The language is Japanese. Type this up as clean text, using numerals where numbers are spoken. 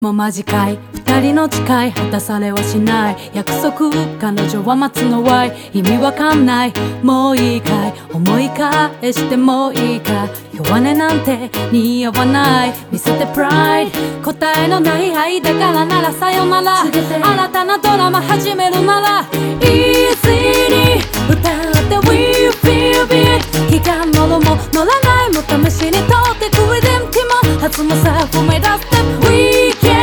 もうマジかい二人の誓い果たされはしない約束彼女は待つのわい意味わかんないもういいかい思い返してもういいか弱音なんて似合わない見せてプライド答えのない愛だからならさよなら新たなドラマ始めるなら Easy に